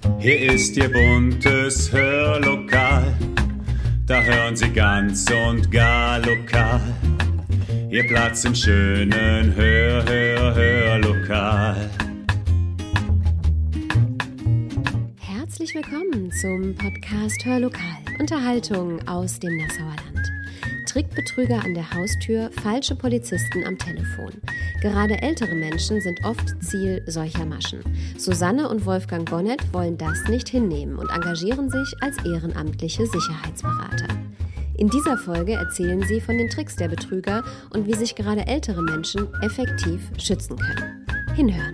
Hier ist Ihr buntes Hörlokal, da hören Sie ganz und gar lokal. Ihr Platz im schönen Hörlokal. Herzlich willkommen zum Podcast Hörlokal. Unterhaltung aus dem Nassauer Land. Trickbetrüger an der Haustür, falsche Polizisten am Telefon. Gerade ältere Menschen sind oft Ziel solcher Maschen. Susanne und Wolfgang Bonnet wollen das nicht hinnehmen und engagieren sich als ehrenamtliche Sicherheitsberater. In dieser Folge erzählen sie von den Tricks der Betrüger und wie sich gerade ältere Menschen effektiv schützen können. Hinhören.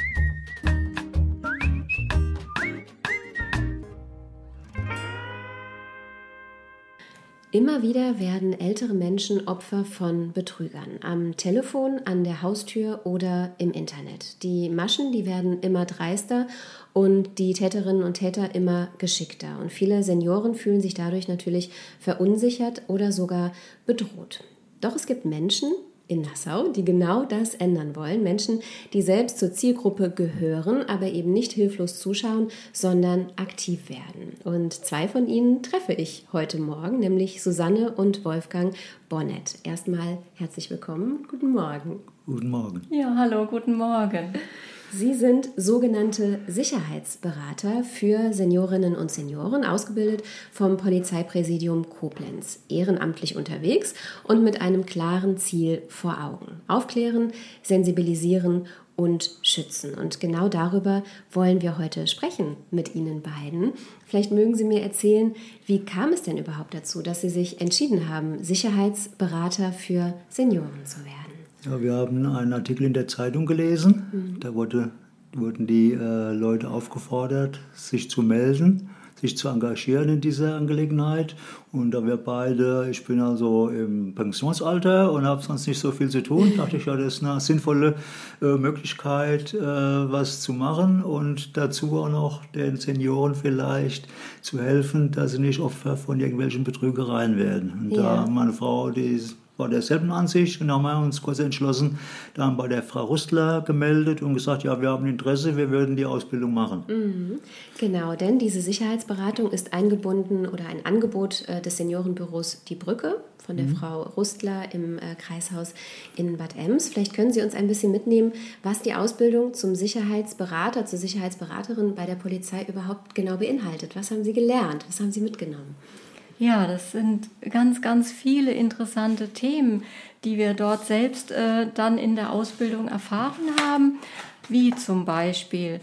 Immer wieder werden ältere Menschen Opfer von Betrügern. Am Telefon, an der Haustür oder im Internet. Die Maschen, die werden immer dreister und die Täterinnen und Täter immer geschickter. Und viele Senioren fühlen sich dadurch natürlich verunsichert oder sogar bedroht. Doch es gibt Menschen in Nassau, die genau das ändern wollen. Menschen, die selbst zur Zielgruppe gehören, aber eben nicht hilflos zuschauen, sondern aktiv werden. Und zwei von ihnen treffe ich heute Morgen, nämlich Susanne und Wolfgang Bonnet. Erstmal herzlich willkommen. Guten Morgen. Guten Morgen. Ja, hallo, guten Morgen. Sie sind sogenannte Sicherheitsberater für Seniorinnen und Senioren, ausgebildet vom Polizeipräsidium Koblenz, ehrenamtlich unterwegs und mit einem klaren Ziel vor Augen. Aufklären, sensibilisieren und schützen. Und genau darüber wollen wir heute sprechen mit Ihnen beiden. Vielleicht mögen Sie mir erzählen, wie kam es denn überhaupt dazu, dass Sie sich entschieden haben, Sicherheitsberater für Senioren zu werden? Ja, wir haben einen Artikel in der Zeitung gelesen. Da wurden die Leute aufgefordert, sich zu melden, sich zu engagieren in dieser Angelegenheit. Und da wir beide, ich bin also im Pensionsalter und habe sonst nicht so viel zu tun, dachte ich, ja, das ist eine sinnvolle Möglichkeit, was zu machen und dazu auch noch den Senioren vielleicht zu helfen, dass sie nicht Opfer von irgendwelchen Betrügereien werden. Und da meine Frau, die war derselben Ansicht und haben wir uns kurz entschlossen, da haben wir bei der Frau Rustler gemeldet und gesagt, ja, wir haben Interesse, wir würden die Ausbildung machen. Mhm. Genau, denn diese Sicherheitsberatung ist eingebunden oder ein Angebot des Seniorenbüros Die Brücke von der Frau Rustler im Kreishaus in Bad Ems. Vielleicht können Sie uns ein bisschen mitnehmen, was die Ausbildung zum Sicherheitsberater, zur Sicherheitsberaterin bei der Polizei überhaupt genau beinhaltet. Was haben Sie gelernt? Was haben Sie mitgenommen? Ja, das sind ganz, ganz viele interessante Themen, die wir dort selbst dann in der Ausbildung erfahren haben, wie zum Beispiel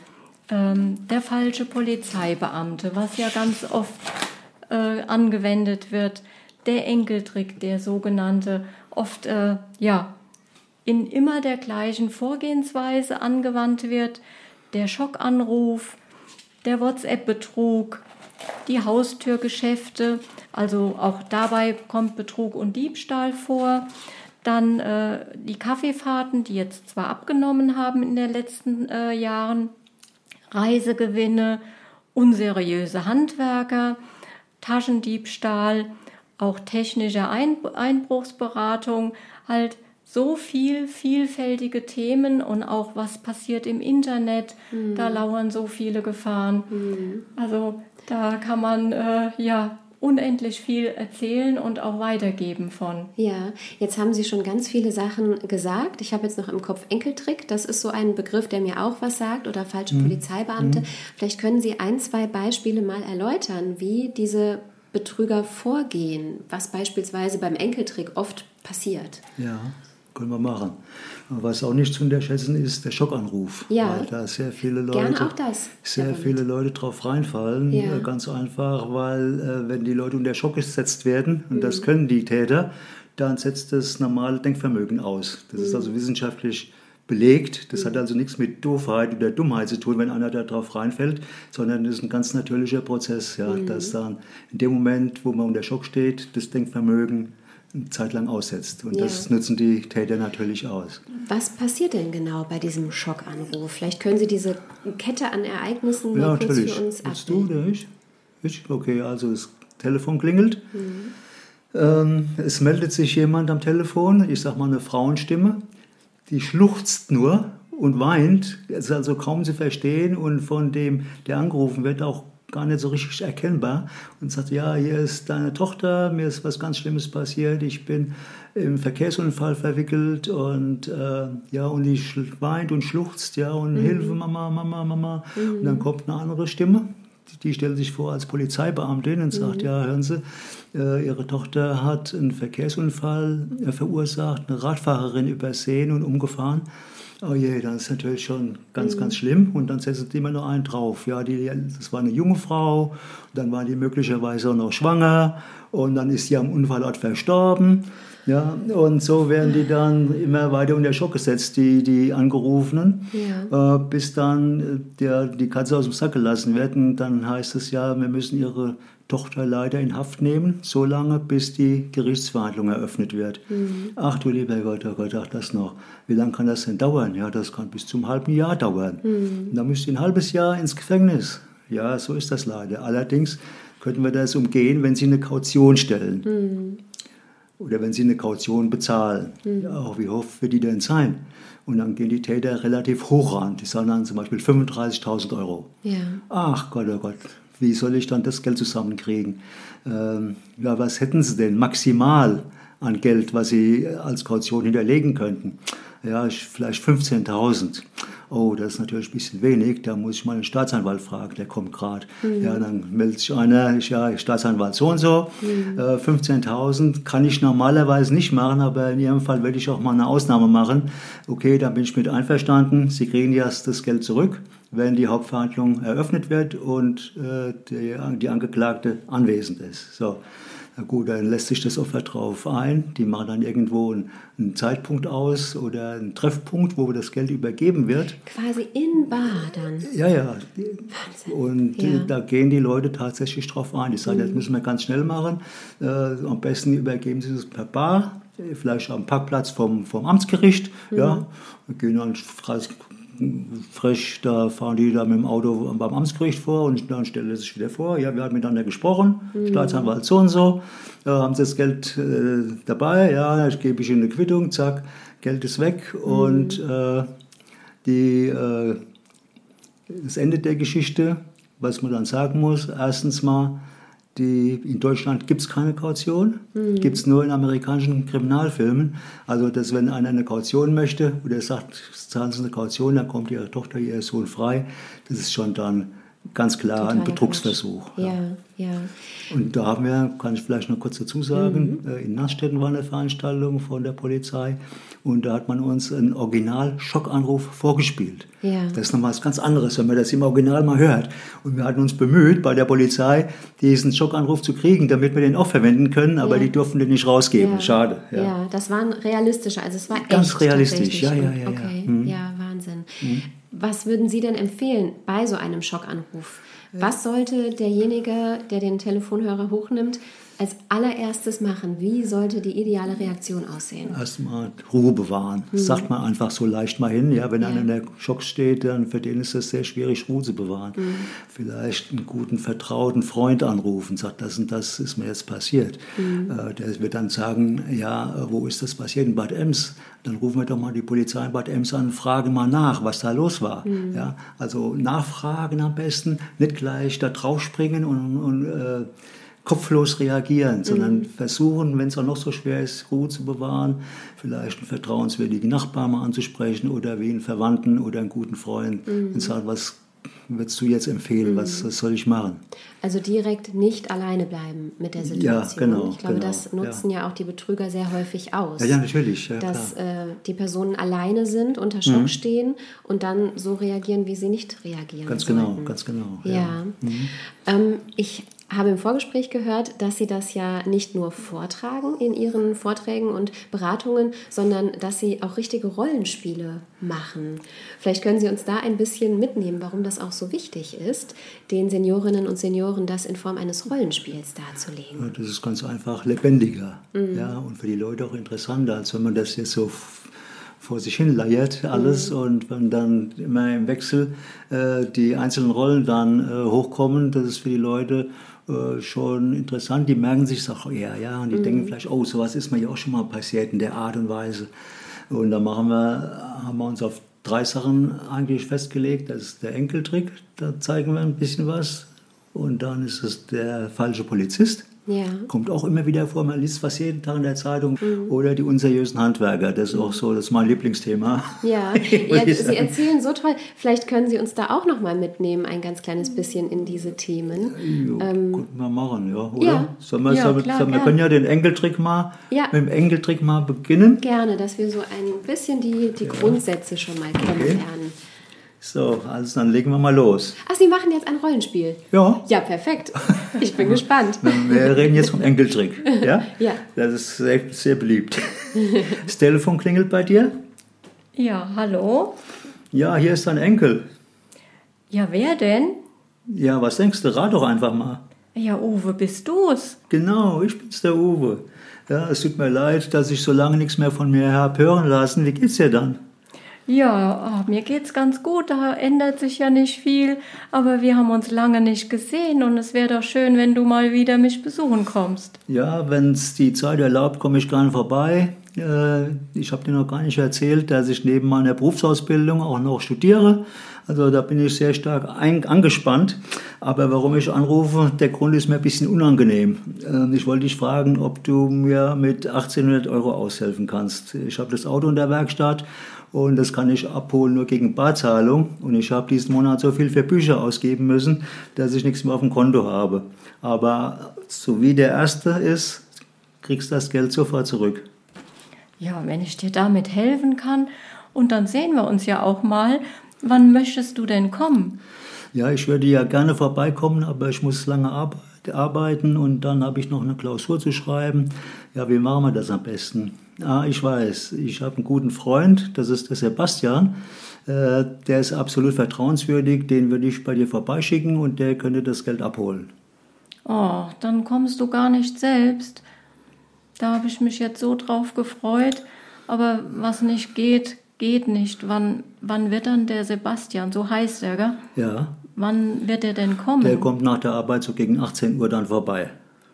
der falsche Polizeibeamte, was ja ganz oft angewendet wird, der Enkeltrick, der sogenannte, oft in immer der gleichen Vorgehensweise angewandt wird, der Schockanruf, der WhatsApp-Betrug, die Haustürgeschäfte, also auch dabei kommt Betrug und Diebstahl vor. Dann die Kaffeefahrten, die jetzt zwar abgenommen haben in den letzten Jahren, Reisegewinne, unseriöse Handwerker, Taschendiebstahl, auch technische Einbruchsberatung, halt so vielfältige Themen und auch was passiert im Internet, da lauern so viele Gefahren. Also da kann man unendlich viel erzählen und auch weitergeben von. Ja, jetzt haben Sie schon ganz viele Sachen gesagt. Ich habe jetzt noch im Kopf Enkeltrick. Das ist so ein Begriff, der mir auch was sagt. Oder falsche Polizeibeamte. Vielleicht können Sie ein, zwei Beispiele mal erläutern, wie diese Betrüger vorgehen, was beispielsweise beim Enkeltrick oft passiert. Ja, können wir machen. Was auch nicht zu unterschätzen ist, der Schockanruf. Ja, weil da sehr viele Leute drauf reinfallen. Ja. Ganz einfach, weil wenn die Leute unter Schock gesetzt werden, und das können die Täter, dann setzt das normale Denkvermögen aus. Das ist also wissenschaftlich belegt. Das hat also nichts mit Doofheit oder Dummheit zu tun, wenn einer da drauf reinfällt, sondern das ist ein ganz natürlicher Prozess, dass dann in dem Moment, wo man unter Schock steht, das Denkvermögen eine Zeit lang aussetzt. Und das nutzen die Täter natürlich aus. Was passiert denn genau bei diesem Schockanruf? Vielleicht können Sie diese Kette an Ereignissen mal kurz für uns abbilden. Willst du oder ich? Okay, also das Telefon klingelt. Es meldet sich jemand am Telefon, ich sag mal eine Frauenstimme, die schluchzt nur und weint. Es ist also kaum zu verstehen und von dem, der angerufen wird, auch gar nicht so richtig erkennbar und sagt, ja, hier ist deine Tochter, mir ist was ganz Schlimmes passiert, ich bin im Verkehrsunfall verwickelt und ja, und die weint und schluchzt, ja, und Hilfe, Mama, Mama, Mama. Und dann kommt eine andere Stimme, die stellt sich vor als Polizeibeamtin und sagt, ja, hören Sie, Ihre Tochter hat einen Verkehrsunfall verursacht, eine Radfahrerin übersehen und umgefahren. Oh je, das ist natürlich schon ganz, ganz schlimm. Und dann setzen die immer noch einen drauf. Ja, das war eine junge Frau, dann war die möglicherweise auch noch schwanger und dann ist sie am Unfallort verstorben. Ja, und so werden die dann immer weiter unter Schock gesetzt, die Angerufenen, bis dann die Katze aus dem Sack gelassen wird. Und dann heißt es ja, wir müssen ihre Tochter leider in Haft nehmen, so lange, bis die Gerichtsverhandlung eröffnet wird. Ach du lieber Gott, oh Gott, ach das noch. Wie lange kann das denn dauern? Ja, das kann bis zum halben Jahr dauern. Dann müsst ihr ein halbes Jahr ins Gefängnis. Ja, so ist das leider. Allerdings könnten wir das umgehen, wenn sie eine Kaution stellen. Oder wenn sie eine Kaution bezahlen. Ja, wie hoch wird die denn sein? Und dann gehen die Täter relativ hoch ran. Die sagen dann zum Beispiel 35.000 Euro. Ja. Ach Gott, oh Gott, wie soll ich dann das Geld zusammenkriegen? Ja, was hätten sie denn maximal an Geld, was sie als Kaution hinterlegen könnten? Ja, vielleicht 15.000. Oh, das ist natürlich ein bisschen wenig, da muss ich mal einen Staatsanwalt fragen, der kommt gerade. Ja, dann meldet sich einer, ja, Staatsanwalt so und so, 15.000 kann ich normalerweise nicht machen, aber in Ihrem Fall werde ich auch mal eine Ausnahme machen. Okay, dann bin ich mit einverstanden, Sie kriegen erst das Geld zurück, wenn die Hauptverhandlung eröffnet wird und die Angeklagte anwesend ist. So. Na gut, dann lässt sich das Opfer drauf ein. Die machen dann irgendwo einen Zeitpunkt aus oder einen Treffpunkt, wo das Geld übergeben wird. Quasi in bar dann? Ja, ja. Wahnsinn. Und da gehen die Leute tatsächlich drauf ein. Die sagen, das müssen wir ganz schnell machen. Am besten übergeben sie es per Bar, vielleicht am Parkplatz vom Amtsgericht. Ja, wir gehen dann frisch, da fahren die da mit dem Auto beim Amtsgericht vor und dann stellen sie sich wieder vor, ja, wir haben miteinander gesprochen, Staatsanwalt so und so, haben sie das Geld dabei, ja, ich gebe ich ihnen eine Quittung, zack, Geld ist weg und das Ende der Geschichte, was man dann sagen muss, erstens mal, in Deutschland gibt es keine Kaution, gibt es nur in amerikanischen Kriminalfilmen. Also, dass wenn einer eine Kaution möchte oder sagt, zahlen Sie eine Kaution, dann kommt Ihre Tochter, Ihr Sohn frei. Das ist schon dann ganz klar ein Betrugsversuch. Ja. Und da haben wir, kann ich vielleicht noch kurz dazu sagen, in Nassstetten war eine Veranstaltung von der Polizei und da hat man uns einen Original-Schockanruf vorgespielt. Ja. Das ist nochmal was ganz anderes, wenn man das im Original mal hört. Und wir hatten uns bemüht, bei der Polizei diesen Schockanruf zu kriegen, damit wir den auch verwenden können, aber die durften den nicht rausgeben. Schade. Ja, das war ein realistischer, also es war ganz echt realistisch. Ja. Okay, ja, Wahnsinn. Was würden Sie denn empfehlen bei so einem Schockanruf? Was sollte derjenige, der den Telefonhörer hochnimmt, als allererstes machen? Wie sollte die ideale Reaktion aussehen? Erstmal Ruhe bewahren. Das sagt man einfach so leicht mal hin. Ja, wenn einer in der Schock steht, dann für den ist es sehr schwierig, Ruhe zu bewahren. Vielleicht einen guten, vertrauten Freund anrufen, sagt, das und das ist mir jetzt passiert. Der wird dann sagen, ja, wo ist das passiert? In Bad Ems. Dann rufen wir doch mal die Polizei in Bad Ems an, fragen mal nach, was da los war. Ja, also nachfragen am besten, nicht gleich da draufspringen und kopflos reagieren, sondern versuchen, wenn es auch noch so schwer ist, Ruhe zu bewahren, vielleicht einen vertrauenswürdigen Nachbarn mal anzusprechen oder wie einen Verwandten oder einen guten Freund und sagen, was würdest du jetzt empfehlen, was soll ich machen? Also direkt nicht alleine bleiben mit der Situation. Ja, genau. Ich glaube, das nutzen ja auch die Betrüger sehr häufig aus. Ja, natürlich. Ja, dass die Personen alleine sind, unter Schock stehen und dann so reagieren, wie sie nicht reagieren sollten. Ganz genau. Ja. Ich habe im Vorgespräch gehört, dass Sie das ja nicht nur vortragen in Ihren Vorträgen und Beratungen, sondern dass Sie auch richtige Rollenspiele machen. Vielleicht können Sie uns da ein bisschen mitnehmen, warum das auch so wichtig ist, den Seniorinnen und Senioren das in Form eines Rollenspiels darzulegen. Ja, das ist ganz einfach lebendiger, ja, und für die Leute auch interessanter, als wenn man das jetzt so vor sich hin leiert alles und wenn dann immer im Wechsel die einzelnen Rollen dann hochkommen, das ist für die Leute schon interessant. Die merken sich auch, ja, und die denken vielleicht, oh, sowas ist mir ja auch schon mal passiert in der Art und Weise. Und da haben wir uns auf 3 Sachen eigentlich festgelegt. Das ist der Enkeltrick, da zeigen wir ein bisschen was. Und dann ist es der falsche Polizist. Ja. Kommt auch immer wieder vor, man liest fast jeden Tag in der Zeitung. Oder die unseriösen Handwerker, das ist auch so, das ist mein Lieblingsthema. Ja, Sie erzählen so toll. Vielleicht können Sie uns da auch noch mal mitnehmen, ein ganz kleines bisschen in diese Themen. Jo, könnten wir machen, ja, oder? Ja. Wir können ja den Enkeltrick mit dem Enkeltrick mal beginnen. Gerne, dass wir so ein bisschen die Grundsätze schon mal kennenlernen. So, also dann legen wir mal los. Ach, Sie machen jetzt ein Rollenspiel? Ja. Ja, perfekt. Ich bin gespannt. Wir reden jetzt vom Enkeltrick. Ja? Ja. Das ist sehr, sehr beliebt. Das Telefon klingelt bei dir? Ja, hallo? Ja, hier ist dein Enkel. Ja, wer denn? Ja, was denkst du? Rat doch einfach mal. Ja, Uwe, bist du's? Genau, ich bin's, der Uwe. Ja, es tut mir leid, dass ich so lange nichts mehr von mir habe hören lassen. Wie geht's dir dann? Ja, mir geht's ganz gut, da ändert sich ja nicht viel, aber wir haben uns lange nicht gesehen und es wäre doch schön, wenn du mal wieder mich besuchen kommst. Ja, wenn's die Zeit erlaubt, komme ich gerne vorbei. Ich habe dir noch gar nicht erzählt, dass ich neben meiner Berufsausbildung auch noch studiere. Also da bin ich sehr stark angespannt. Aber warum ich anrufe, der Grund ist mir ein bisschen unangenehm. Ich wollte dich fragen, ob du mir mit 1800 € aushelfen kannst. Ich habe das Auto in der Werkstatt und das kann ich abholen nur gegen Barzahlung. Und ich habe diesen Monat so viel für Bücher ausgeben müssen, dass ich nichts mehr auf dem Konto habe. Aber so wie der erste ist, kriegst du das Geld sofort zurück. Ja, wenn ich dir damit helfen kann, und dann sehen wir uns ja auch mal. Wann möchtest du denn kommen? Ja, ich würde ja gerne vorbeikommen, aber ich muss lange arbeiten und dann habe ich noch eine Klausur zu schreiben. Ja, wie machen wir das am besten? Ich weiß, ich habe einen guten Freund, das ist der Sebastian. Der ist absolut vertrauenswürdig, den würde ich bei dir vorbeischicken und der könnte das Geld abholen. Oh, dann kommst du gar nicht selbst. Da habe ich mich jetzt so drauf gefreut, aber was nicht geht, geht nicht. Wann wird dann der Sebastian, so heißt er, gell? Ja. Wann wird er denn kommen? Der kommt nach der Arbeit so gegen 18 Uhr dann vorbei.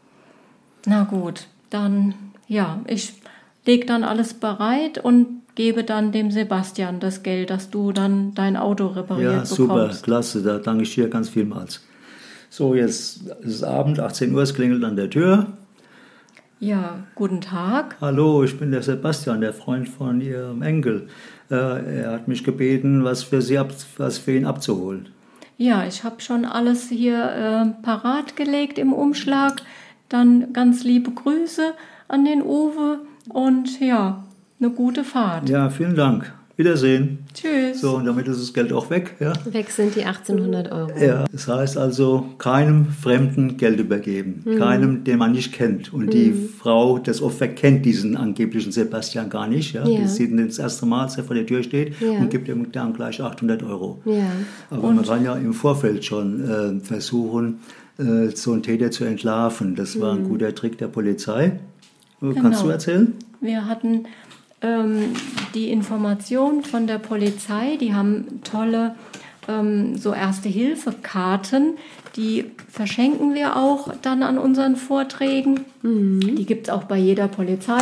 Na gut, dann, ja, ich lege dann alles bereit und gebe dann dem Sebastian das Geld, dass du dann dein Auto repariert bekommst. Ja, super, klasse, da danke ich dir ganz vielmals. So, jetzt ist es Abend, 18 Uhr, es klingelt an der Tür. Ja, guten Tag. Hallo, ich bin der Sebastian, der Freund von Ihrem Enkel. Er hat mich gebeten, was für ihn abzuholen. Ja, ich habe schon alles hier parat gelegt im Umschlag. Dann ganz liebe Grüße an den Uwe und ja, eine gute Fahrt. Ja, vielen Dank. Wiedersehen. Tschüss. So, und damit ist das Geld auch weg. Ja? Weg sind die 1800 €. Ja, das heißt also, keinem Fremden Geld übergeben. Keinem, den man nicht kennt. Und die Frau, das Opfer, kennt diesen angeblichen Sebastian gar nicht. Ja? Die sieht ihn das erste Mal, als er vor der Tür steht und gibt ihm dann gleich 800 €. Ja. Aber man kann ja im Vorfeld schon versuchen, so einen Täter zu entlarven. Das war ein guter Trick der Polizei. Kannst du erzählen? Wir hatten die Information von der Polizei, die haben tolle so Erste-Hilfe-Karten, die verschenken wir auch dann an unseren Vorträgen. Die gibt es auch bei jeder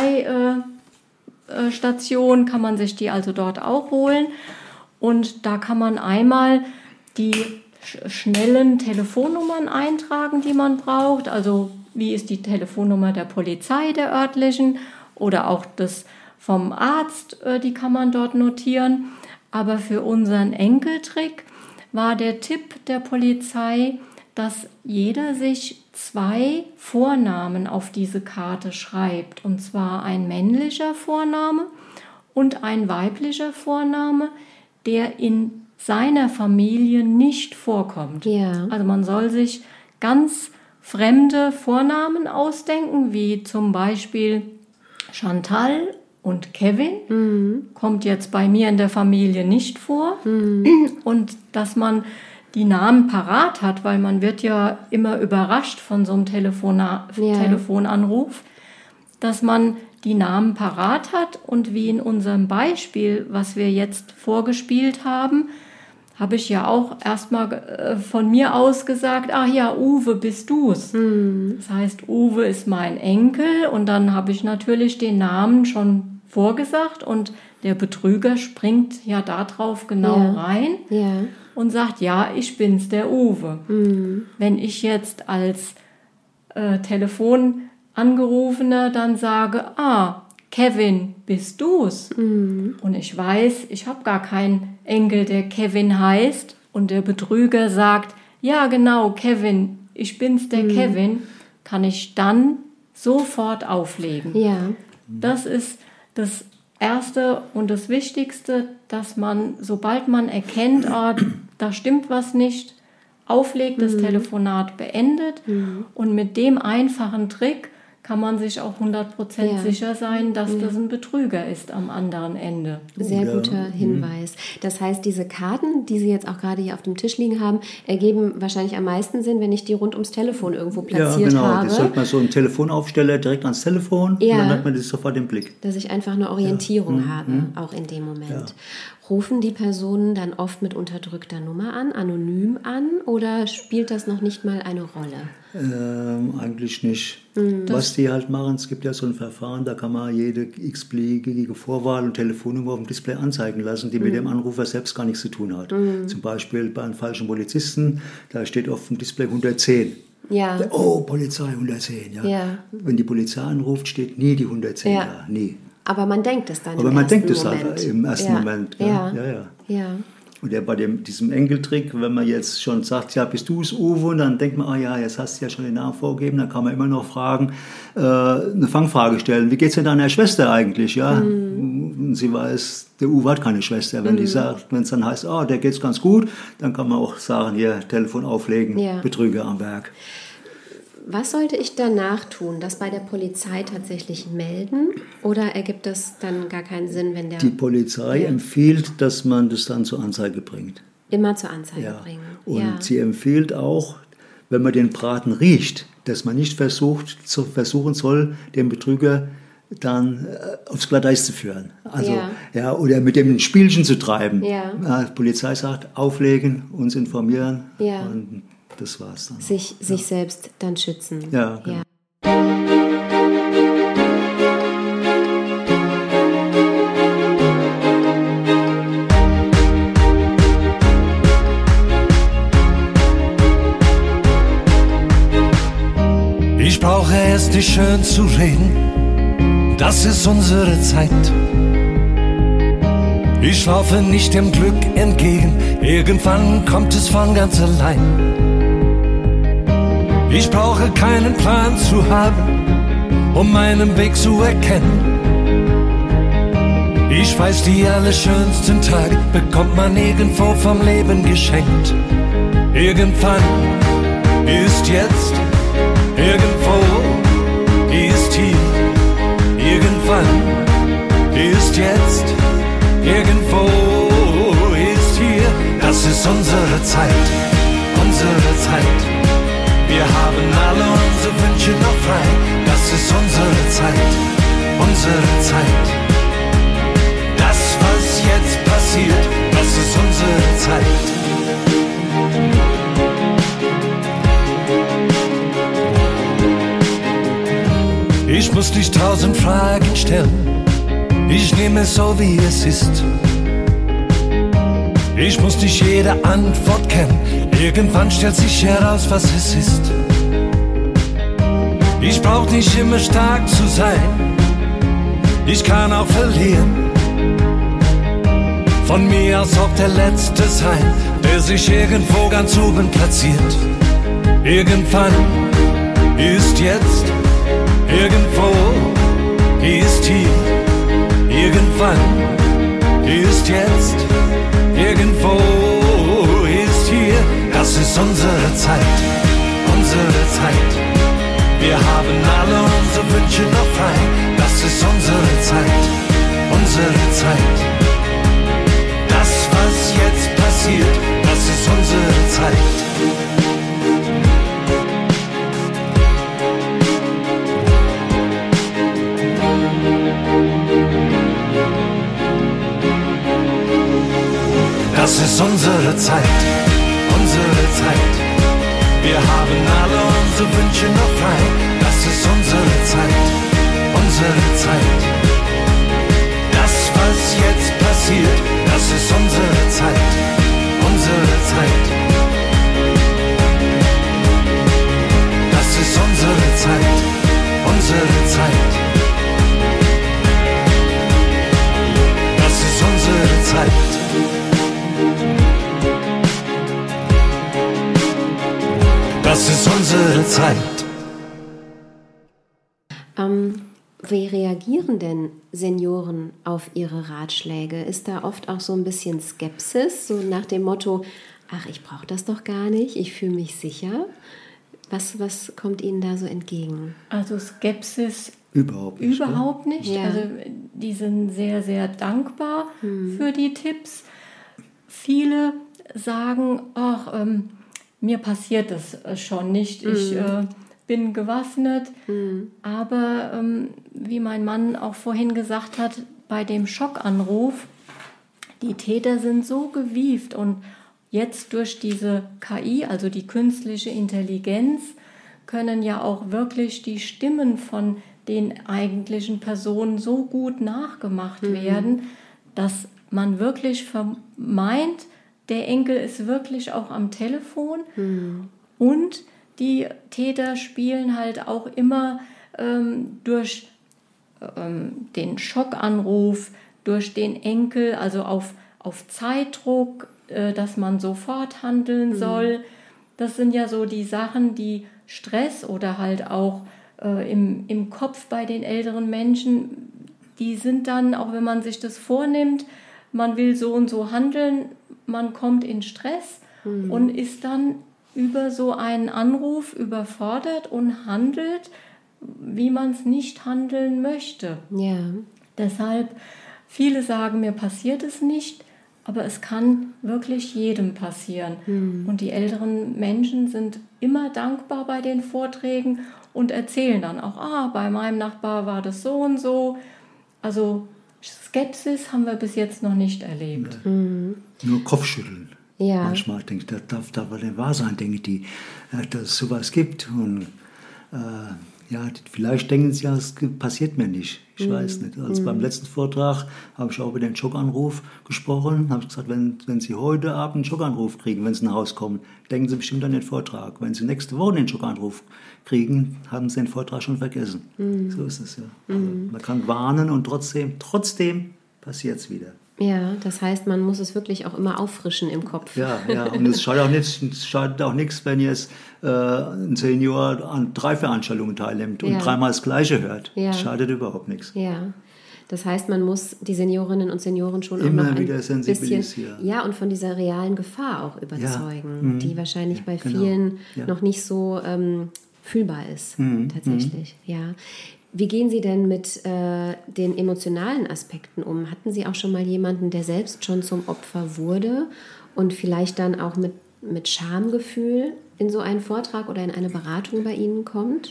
Polizeistation, kann man sich die also dort auch holen. Und da kann man einmal die schnellen Telefonnummern eintragen, die man braucht. Also wie ist die Telefonnummer der Polizei, der örtlichen, oder auch das vom Arzt, die kann man dort notieren. Aber für unseren Enkeltrick war der Tipp der Polizei, dass jeder sich 2 Vornamen auf diese Karte schreibt. Und zwar ein männlicher Vorname und ein weiblicher Vorname, der in seiner Familie nicht vorkommt. Ja. Also man soll sich ganz fremde Vornamen ausdenken, wie zum Beispiel Chantal und Kevin, kommt jetzt bei mir in der Familie nicht vor. Und dass man die Namen parat hat, weil man wird ja immer überrascht von so einem Telefonanruf, dass man die Namen parat hat und wie in unserem Beispiel, was wir jetzt vorgespielt haben, habe ich ja auch erstmal von mir aus gesagt, ach ja, Uwe, bist du's? Das heißt, Uwe ist mein Enkel und dann habe ich natürlich den Namen schon vorgesagt und der Betrüger springt ja darauf genau rein und sagt, ja, ich bin's, der Uwe. Wenn ich jetzt als Telefonangerufener dann sage, Kevin, bist du's? Und ich weiß, ich habe gar keinen Enkel, der Kevin heißt, und der Betrüger sagt, ja genau, Kevin, ich bin's, der Kevin, kann ich dann sofort auflegen. Ja. Das ist das Erste und das Wichtigste, dass man, sobald man erkennt, da stimmt was nicht, auflegt, das Telefonat beendet und mit dem einfachen Trick kann man sich auch 100% sicher sein, dass das ein Betrüger ist am anderen Ende. Sehr guter Hinweis. Das heißt, diese Karten, die Sie jetzt auch gerade hier auf dem Tisch liegen haben, ergeben wahrscheinlich am meisten Sinn, wenn ich die rund ums Telefon irgendwo platziert habe. Das sollte man so einen Telefonaufsteller direkt ans Telefon und dann hat man das sofort im Blick. Dass ich einfach eine Orientierung habe, auch in dem Moment. Ja. Rufen die Personen dann oft mit unterdrückter Nummer an, anonym an, oder spielt das noch nicht mal eine Rolle? Eigentlich nicht. Was die halt machen, es gibt ja so ein Verfahren, da kann man jede x-beliebige Vorwahl und Telefonnummer auf dem Display anzeigen lassen, die mit dem Anrufer selbst gar nichts zu tun hat. Zum Beispiel bei einem falschen Polizisten, da steht auf dem Display 110. Ja. Oh, Polizei 110. Ja. Wenn die Polizei anruft, steht nie die 110 da, nie. Aber man denkt es dann im ersten Moment. Aber man denkt es halt im ersten Moment. Ja. Und bei diesem Enkeltrick, wenn man jetzt schon sagt, ja, bist du es, Uwe, und dann denkt man, jetzt hast du ja schon den Namen vorgegeben, dann kann man immer noch fragen, eine Fangfrage stellen. Wie geht's denn deiner Schwester eigentlich? Ja? Und sie weiß, der Uwe hat keine Schwester. Wenn die sagt, wenn es dann heißt, der geht's ganz gut, dann kann man auch sagen, hier, Telefon auflegen, Betrüger am Werk. Was sollte ich danach tun? Das bei der Polizei tatsächlich melden? Oder ergibt das dann gar keinen Sinn, wenn der... Die Polizei empfiehlt, dass man das dann zur Anzeige bringt. Immer zur Anzeige bringen. Und sie empfiehlt auch, wenn man den Braten riecht, dass man nicht versuchen soll, den Betrüger dann aufs Glatteis zu führen. Also, oder mit dem ein Spielchen zu treiben. Die Polizei sagt, auflegen, uns informieren. Und das war's dann. Sich selbst dann schützen. Ja, genau. Ich brauche es nicht schön zu reden, das ist unsere Zeit. Ich laufe nicht dem Glück entgegen, irgendwann kommt es von ganz allein. Ich brauche keinen Plan zu haben, um meinen Weg zu erkennen. Ich weiß, die allerschönsten Tage bekommt man irgendwo vom Leben geschenkt. Irgendwann ist jetzt, irgendwo ist hier. Irgendwann ist jetzt, irgendwo ist hier. Das ist unsere Zeit, unsere Zeit. Wir haben alle unsere Wünsche noch frei. Das ist unsere Zeit, unsere Zeit. Das, was jetzt passiert, das ist unsere Zeit. Ich muss nicht 1000 Fragen stellen. Ich nehme es so, wie es ist. Ich muss nicht jede Antwort kennen. Irgendwann stellt sich heraus, was es ist. Ich brauch nicht immer stark zu sein. Ich kann auch verlieren. Von mir aus auch der Letzte sein, der sich irgendwo ganz oben platziert. Irgendwann ist jetzt, irgendwo ist hier. Irgendwann ist jetzt, irgendwo ist hier. Das ist unsere Zeit, unsere Zeit. Wir haben alle unsere Wünsche noch frei. Das ist unsere Zeit, unsere Zeit. Das, was jetzt passiert, das ist unsere Zeit. Das ist unsere Zeit, unsere Zeit. Wir haben alle unsere Wünsche noch frei. Das ist unsere Zeit, unsere Zeit. Das, was ist jetzt passiert, das ist unsere Zeit, unsere Zeit. Das ist unsere Zeit, unsere Zeit. Das ist unsere Zeit. Das ist unsere Zeit. Wie reagieren denn Senioren auf Ihre Ratschläge? Ist da oft auch so ein bisschen Skepsis, so nach dem Motto, ach, ich brauche das doch gar nicht, ich fühle mich sicher? Was kommt Ihnen da so entgegen? Also Skepsis Überhaupt nicht. überhaupt nicht. Ja. Also die sind sehr, sehr dankbar für die Tipps. Viele sagen, ach, mir passiert das schon nicht. Ich bin gewaffnet. Aber wie mein Mann auch vorhin gesagt hat, bei dem Schockanruf, die Täter sind so gewieft und jetzt durch diese KI, also die künstliche Intelligenz, können ja auch wirklich die Stimmen von den eigentlichen Personen so gut nachgemacht werden, dass man wirklich vermeint, der Enkel ist wirklich auch am Telefon. Und die Täter spielen halt auch immer durch den Schockanruf, durch den Enkel, also auf Zeitdruck, dass man sofort handeln soll. Das sind ja so die Sachen, die Stress oder halt auch im Kopf bei den älteren Menschen, die sind dann, auch wenn man sich das vornimmt, man will so und so handeln, man kommt in Stress und ist dann über so einen Anruf überfordert und handelt, wie man es nicht handeln möchte. Ja. Deshalb, viele sagen, mir passiert es nicht, aber es kann wirklich jedem passieren. Und die älteren Menschen sind immer dankbar bei den Vorträgen und erzählen dann auch, bei meinem Nachbar war das so und so. Also Skepsis haben wir bis jetzt noch nicht erlebt. Nur Kopfschütteln. Ja. Manchmal denke ich, das darf denn wahr sein, denke die, dass es sowas gibt. Und vielleicht denken sie ja, es passiert mir nicht. Ich weiß nicht. Also beim letzten Vortrag habe ich auch über den Schockanruf gesprochen. Habe ich gesagt, wenn Sie heute Abend einen Schockanruf kriegen, wenn Sie nach Hause kommen, denken Sie bestimmt an den Vortrag. Wenn Sie nächste Woche den Schockanruf kriegen, haben Sie den Vortrag schon vergessen. So ist es ja. Also man kann warnen und trotzdem passiert es wieder. Ja, das heißt, man muss es wirklich auch immer auffrischen im Kopf. Ja, und es schadet auch nichts, wenn jetzt ein Senior an 3 Veranstaltungen teilnimmt und 3-mal das Gleiche hört. Ja. Das schadet überhaupt nichts. Ja, das heißt, man muss die Seniorinnen und Senioren schon Immer auch noch wieder ein sensibilisieren. bisschen, und von dieser realen Gefahr auch überzeugen, die wahrscheinlich bei vielen noch nicht so fühlbar ist, tatsächlich. Ja. Wie gehen Sie denn mit den emotionalen Aspekten um? Hatten Sie auch schon mal jemanden, der selbst schon zum Opfer wurde und vielleicht dann auch mit Schamgefühl in so einen Vortrag oder in eine Beratung bei Ihnen kommt?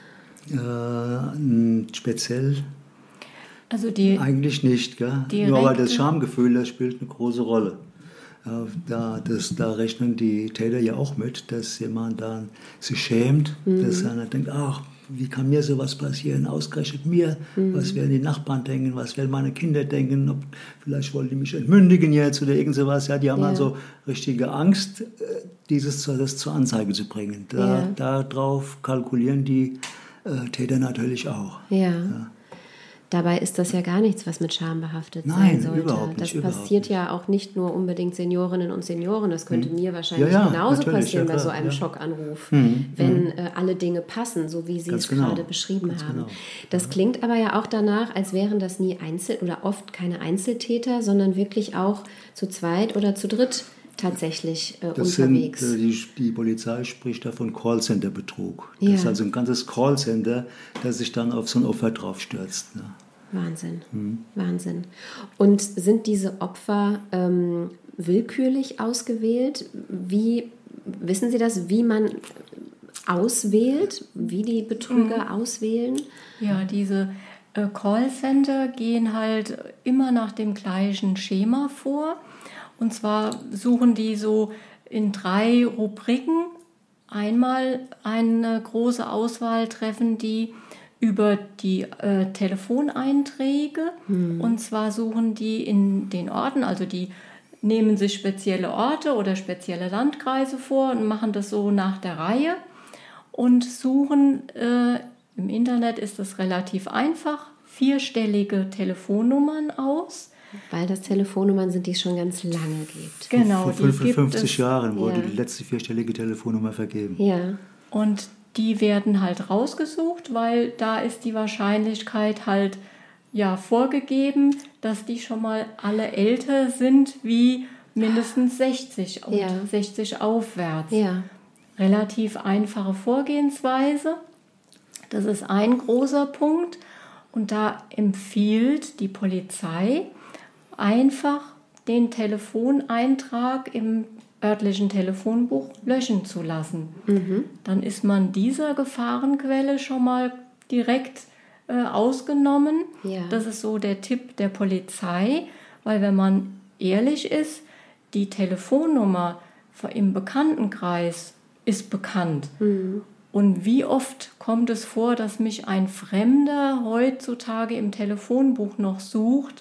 Speziell? Also eigentlich nicht, gell? Nur aber das Schamgefühl, das spielt eine große Rolle. Da rechnen die Täter ja auch mit, dass jemand dann sich schämt, dass er dann denkt, ach, wie kann mir sowas passieren, ausgerechnet mir, was werden die Nachbarn denken, was werden meine Kinder denken, vielleicht wollen die mich entmündigen jetzt oder irgend sowas. Ja, die haben also richtige Angst, das zur Anzeige zu bringen. Darauf kalkulieren die Täter natürlich auch. Ja. Dabei ist das ja gar nichts, was mit Scham behaftet Nein, sein sollte. Überhaupt nicht, das passiert nicht. Ja auch nicht nur unbedingt Seniorinnen und Senioren. Das könnte mir wahrscheinlich genauso passieren bei so einem Schockanruf, wenn alle Dinge passen, so wie Sie es gerade beschrieben haben. Genau. Das klingt aber ja auch danach, als wären das nie oder oft keine Einzeltäter, sondern wirklich auch zu zweit oder zu dritt tatsächlich unterwegs. Die Polizei spricht da von Callcenter-Betrug. Das ist also ein ganzes Callcenter, das sich dann auf so ein Opfer drauf stürzt. Ja. Wahnsinn. Und sind diese Opfer willkürlich ausgewählt? Wissen Sie das, wie man auswählt, wie die Betrüger auswählen? Ja, diese Callcenter gehen halt immer nach dem gleichen Schema vor. Und zwar suchen die so in 3 Rubriken. Einmal eine große Auswahl treffen die über die Telefoneinträge. Und zwar suchen die in den Orten, also die nehmen sich spezielle Orte oder spezielle Landkreise vor und machen das so nach der Reihe und suchen, im Internet ist das relativ einfach, 4-stellige Telefonnummern aus. Weil das Telefonnummern sind, die es schon ganz lange gibt. Genau, Vor 55 Jahren wurde Ja. die letzte 4-stellige Telefonnummer vergeben. Ja, Und die werden halt rausgesucht, weil da ist die Wahrscheinlichkeit halt vorgegeben, dass die schon mal alle älter sind wie mindestens 60 und Ja. 60 aufwärts. ja, Relativ einfache Vorgehensweise. Das ist ein großer Punkt. Und da empfiehlt die Polizei einfach den Telefoneintrag im örtlichen Telefonbuch löschen zu lassen. Dann ist man dieser Gefahrenquelle schon mal direkt ausgenommen. Ja. Das ist so der Tipp der Polizei, weil wenn man ehrlich ist, die Telefonnummer im Bekanntenkreis ist bekannt. Und wie oft kommt es vor, dass mich ein Fremder heutzutage im Telefonbuch noch sucht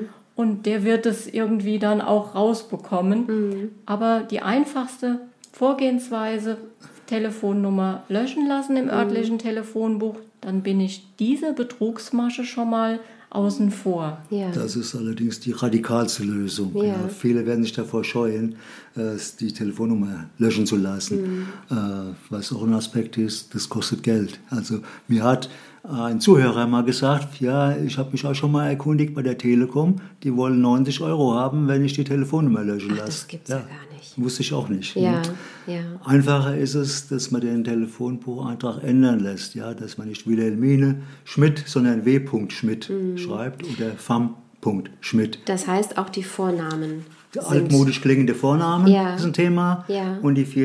und der wird es irgendwie dann auch rausbekommen. Aber die einfachste Vorgehensweise, Telefonnummer löschen lassen im örtlichen Telefonbuch, dann bin ich dieser Betrugsmasche schon mal außen vor. ja. Das ist allerdings die radikalste Lösung. Ja. Ja, viele werden sich davor scheuen, die Telefonnummer löschen zu lassen. Was auch ein Aspekt ist, das kostet Geld. Also mir hat ein Zuhörer mal gesagt, ja, ich habe mich auch schon mal erkundigt bei der Telekom, die wollen 90 € haben, wenn ich die Telefonnummer löschen lasse. Das gibt's ja gar nicht. Wusste ich auch nicht. Ja, ja. Einfacher ist es, dass man den Telefonbucheintrag ändern lässt, ja, dass man nicht Wilhelmine Schmidt, sondern W. Schmidt schreibt oder Fam. Schmidt. Das heißt auch die Vornamen. Altmodisch klingende Vornamen Ja. ist ein Thema Ja. und die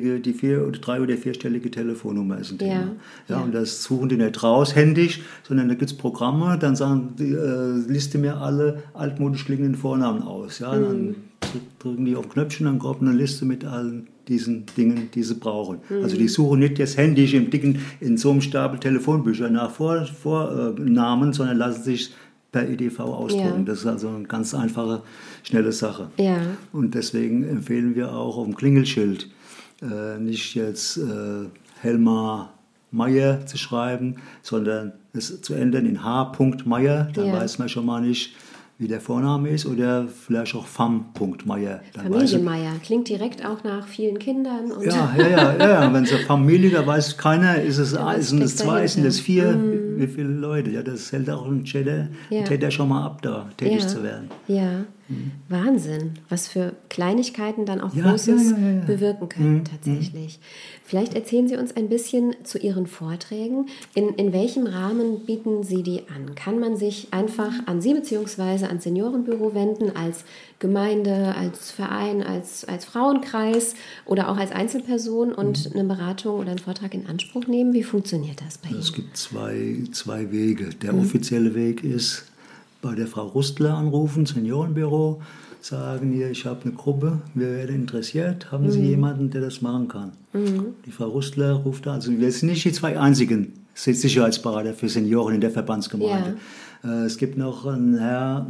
3- oder 4-stellige Telefonnummer ist ein Thema. Ja, und das suchen die nicht raus, händisch, sondern da gibt es Programme, dann sagen die, liste mir alle altmodisch klingenden Vornamen aus. Ja, dann drücken die auf ein Knöpfchen, dann kommt eine Liste mit allen diesen Dingen, die sie brauchen. Also die suchen nicht jetzt händisch in so einem Stapel Telefonbücher nach Vornamen, sondern lassen sich per EDV ausdrucken. Ja. Das ist also eine ganz einfache, schnelle Sache. Ja. Und deswegen empfehlen wir auch auf dem Klingelschild nicht jetzt Helmar Meier zu schreiben, sondern es zu ändern in H. Meier. Dann Ja. weiß man schon mal nicht, wie der Vorname ist, oder vielleicht auch Fam. Meier. Dann weiß Familie ich- Meier. Klingt direkt auch nach vielen Kindern. Und Ja. Wenn es eine Familie, da weiß keiner, ist es Ja, was sind es steckt 2, sind es 4, dahinter? wie viele Leute. Ja, das hält auch ein Ja. Täter schon mal ab, da tätig Ja. zu werden. Ja, Wahnsinn, was für Kleinigkeiten dann auch Ja, Großes ja. bewirken können tatsächlich. Vielleicht erzählen Sie uns ein bisschen zu Ihren Vorträgen. In welchem Rahmen bieten Sie die an? Kann man sich einfach an Sie bzw. ans Seniorenbüro wenden, als Gemeinde, als Verein, als Frauenkreis oder auch als Einzelperson und eine Beratung oder einen Vortrag in Anspruch nehmen? Wie funktioniert das bei Ihnen? Es gibt zwei Wege. Der offizielle Weg ist, bei der Frau Rustler anrufen, Seniorenbüro, sagen hier, ich habe eine Gruppe, wir werden interessiert, haben Sie jemanden, der das machen kann? Die Frau Rustler ruft da, also wir sind nicht die 2 einzigen Sicherheitsberater für Senioren in der Verbandsgemeinde. Es gibt noch einen Herr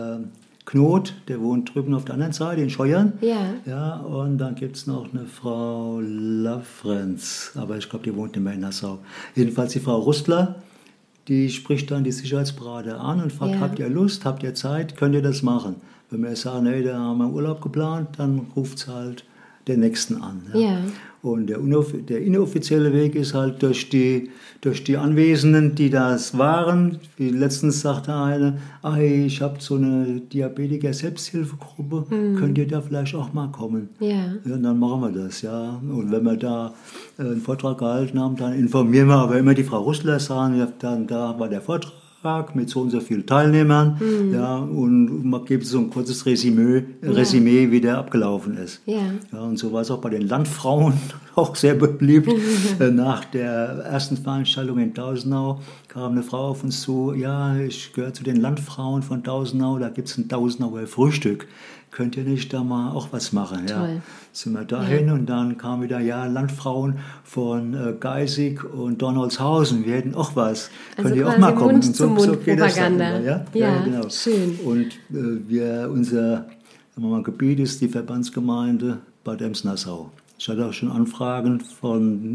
Knot, der wohnt drüben auf der anderen Seite in Scheuern. Ja, und dann gibt es noch eine Frau Lafrenz, aber ich glaube, die wohnt nicht mehr in Nassau. Jedenfalls die Frau Rustler, die spricht dann die Sicherheitsberater an und fragt, habt ihr Lust, habt ihr Zeit, könnt ihr das machen? Wenn wir sagen, nee, da haben wir Urlaub geplant, dann ruft es halt den Nächsten an. Ja. Und der inoffizielle Weg ist halt durch die Anwesenden, die das waren. Wie letztens sagte eine, ich habe so eine Diabetiker-Selbsthilfegruppe, könnt ihr da vielleicht auch mal kommen? Ja. Und dann machen wir das, ja. Und wenn wir da einen Vortrag gehalten haben, dann informieren wir aber immer die Frau Rustler, sagen, ja, dann da war der Vortrag mit so und so vielen Teilnehmern, ja, und man gibt so ein kurzes Resümee, wie der abgelaufen ist. Ja. Und so war es auch bei den Landfrauen auch sehr beliebt. Nach der ersten Veranstaltung in Tausenau kam eine Frau auf uns zu, ja, ich gehöre zu den Landfrauen von Tausenau, da gibt es ein Tausenauer Frühstück. könnt ihr nicht da mal auch was machen? Toll. Ja, sind wir dahin und dann kam wieder, Landfrauen von Geisig und Dornholzhausen, wir hätten auch was. Also könnt ihr auch quasi mal kommen? Mund-zu-Mund-Propaganda. Ja, genau. Schön. Und unser Gebiet ist die Verbandsgemeinde Bad Ems-Nassau. Ich hatte auch schon Anfragen von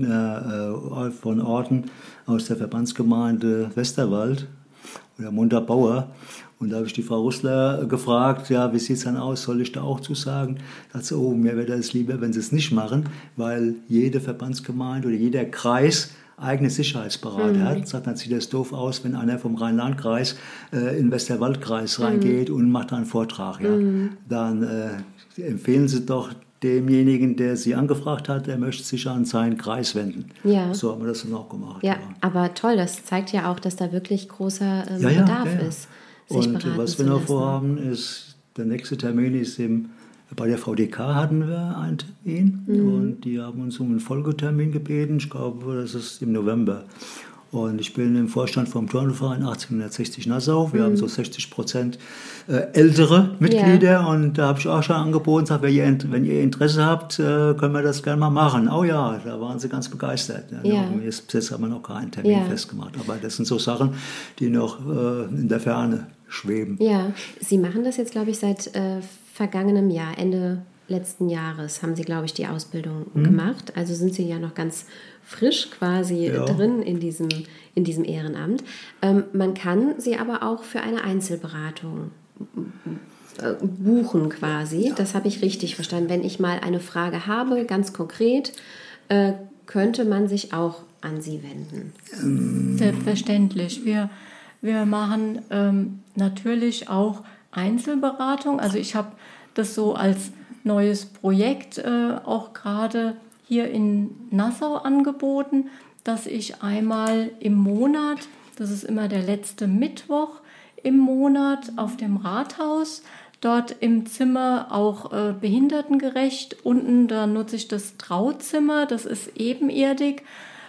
Orten aus der Verbandsgemeinde Westerwald oder Munterbauer. Und da habe ich die Frau Russler gefragt, wie sieht es dann aus, soll ich da auch zusagen? Da hat sie, mir wäre das lieber, wenn sie es nicht machen, weil jede Verbandsgemeinde oder jeder Kreis eigene Sicherheitsberater hat. Sagt, dann sieht das doof aus, wenn einer vom Rhein-Lahn-Kreis in den Westerwaldkreis reingeht und macht da einen Vortrag. Ja. Dann empfehlen Sie doch demjenigen, der Sie angefragt hat, der möchte sich an seinen Kreis wenden. Ja. So haben wir das dann auch gemacht. Ja, aber toll, das zeigt ja auch, dass da wirklich großer Bedarf ist. Und was wir noch vorhaben, ist, der nächste Termin ist bei der VDK hatten wir einen Termin und die haben uns um einen Folgetermin gebeten. Ich glaube, das ist im November. Und ich bin im Vorstand vom Turnverein 1860 Nassau. Wir haben so 60% ältere Mitglieder und da habe ich auch schon angeboten, gesagt, wenn ihr Interesse habt, können wir das gerne mal machen. Oh ja, da waren sie ganz begeistert. Jetzt haben wir noch keinen Termin festgemacht, aber das sind so Sachen, die noch in der Ferne schweben. Ja, Sie machen das jetzt, glaube ich, seit vergangenem Jahr, Ende letzten Jahres haben Sie, glaube ich, die Ausbildung gemacht. Also sind Sie ja noch ganz frisch quasi drin in diesem Ehrenamt. Man kann Sie aber auch für eine Einzelberatung buchen quasi. Das habe ich richtig verstanden. Wenn ich mal eine Frage habe, ganz konkret, könnte man sich auch an Sie wenden. Selbstverständlich. Wir machen natürlich auch Einzelberatung. Also ich habe das so als neues Projekt auch gerade hier in Nassau angeboten, dass ich einmal im Monat, das ist immer der letzte Mittwoch im Monat auf dem Rathaus, dort im Zimmer auch behindertengerecht. Unten, da nutze ich das Trauzimmer, das ist ebenerdig,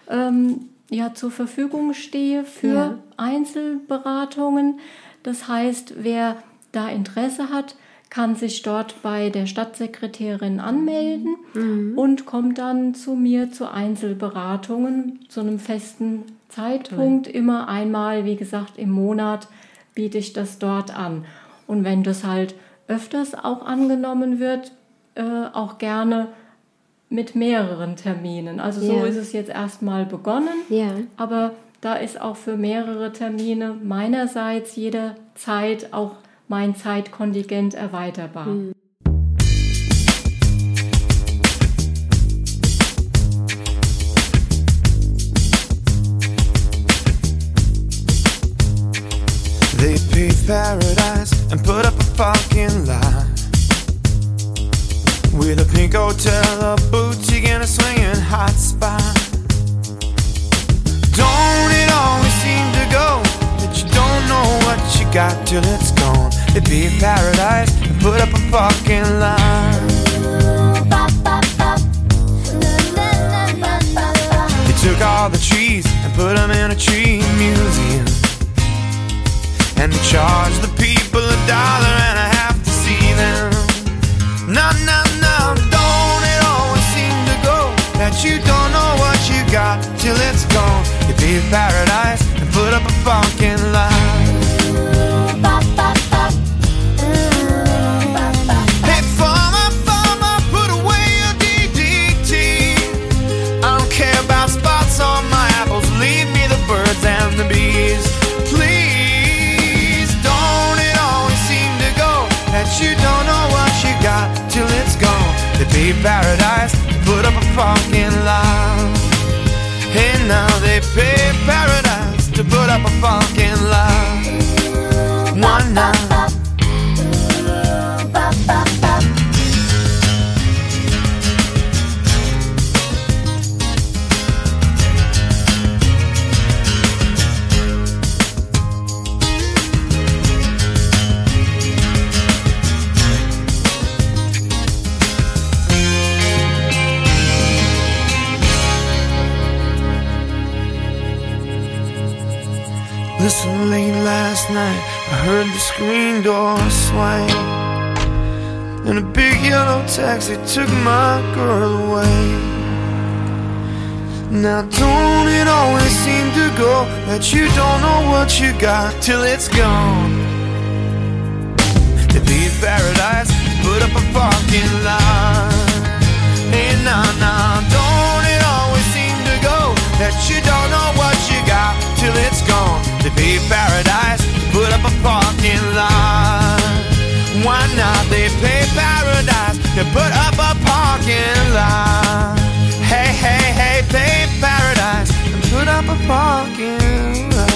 zur Verfügung stehe für Einzelberatungen. Das heißt, wer da Interesse hat, kann sich dort bei der Stadtsekretärin anmelden und kommt dann zu mir zu Einzelberatungen zu einem festen Zeitpunkt. Immer einmal, wie gesagt, im Monat biete ich das dort an. Und wenn das halt öfters auch angenommen wird, auch gerne mit mehreren Terminen. Also so ist es jetzt erstmal begonnen, aber da ist auch für mehrere Termine meinerseits jederzeit auch mein Zeitkontingent erweiterbar. They paved paradise and put up a parking lot with a pink hotel, a boutique and a swinging hot spot. Don't it always seem to go that you don't know what you got till it's gone? They paved paradise and put up a parking lot. They took all the trees and put them in a tree museum, and they charged the people $1.50 to see them. No, no, no, don't it always seem to go that you don't know what you got till it's gone? They paved paradise and put up a parking lot. Hey, farmer, put away your DDT. I don't care about spots on my apples, leave me the birds and the bees. Please, don't it always seem to go that you don't know what you got till it's gone? They paved paradise, put up a parking lot. Hey, now they paved paradise to put up a parking lot. One night. Listen, late last night I heard the screen door swing, and a big yellow taxi took my girl away. Now don't it always seem to go that you don't know what you got till it's gone? To be paradise, put up a parking lot. Hey, nah, don't it always seem to go that you don't know what you got till it's gone? To be paradise, put up a parking lot. Why not? They pay paradise to put up a parking lot. Hey, hey, hey, pay paradise and put up a parking lot.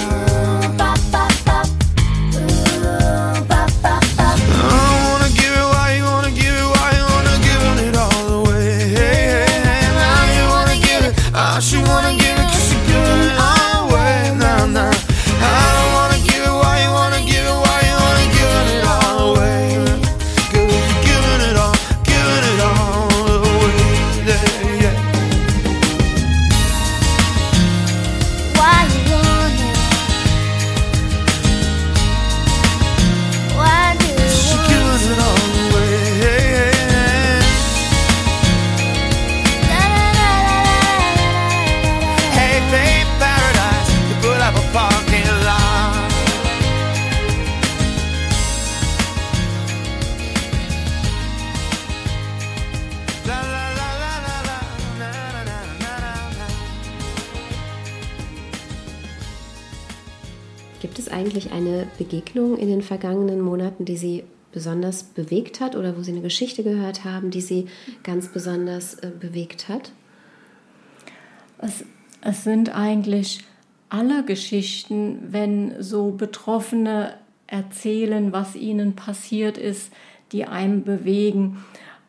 I wanna give it, why you wanna give it, why you wanna give it all away. Hey, hey, hey, now you wanna give it, she wanna give it 'cause she give it all away. Nah, nah, I don't wanna give it, why you wanna give it, why you wanna give it all away. Girl, you're giving it all away. Yeah, yeah. Why you want it? Why do you She want gives it all away. Hey, hey, hey. Hey, babe, paradise, you put up a parking lot. La la la la la la la la la la la. Gibt es eigentlich eine Begegnung in den vergangenen Monaten, die Sie besonders bewegt hat oder wo Sie eine Geschichte gehört haben, die Sie ganz besonders bewegt hat? Es sind eigentlich alle Geschichten, wenn so Betroffene erzählen, was ihnen passiert ist, die einem bewegen.